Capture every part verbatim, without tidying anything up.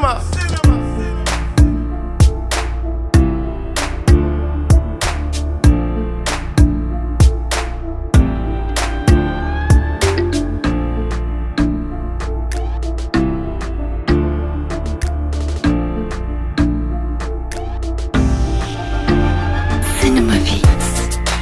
Cinema. Cinema Beats.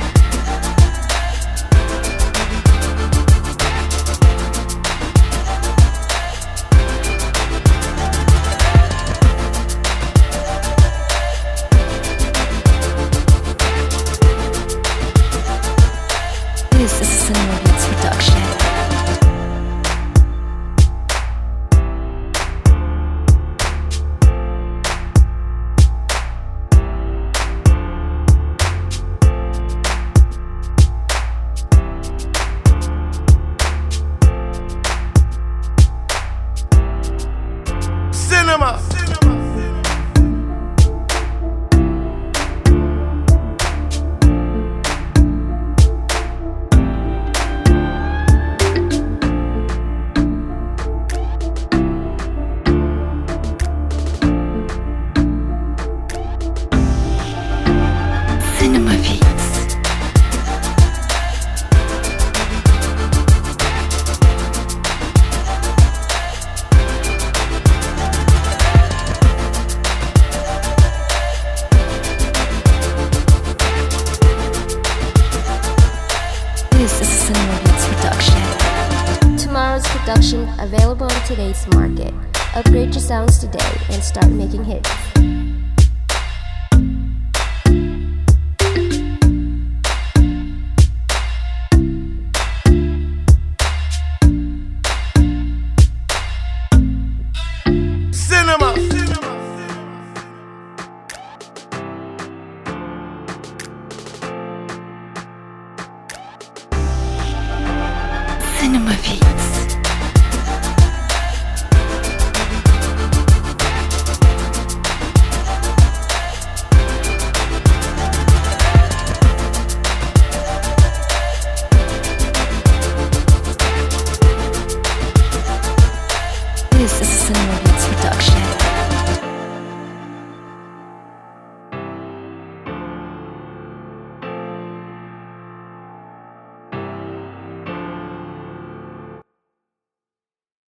This is a Cinema Beats production. Cinema. Cinema Beats. This is a Cinema Beats production. Tomorrow's production available in today's market. Upgrade your sounds today and start making hits. Cinema. Cinema Beats. This is a Cinema Beats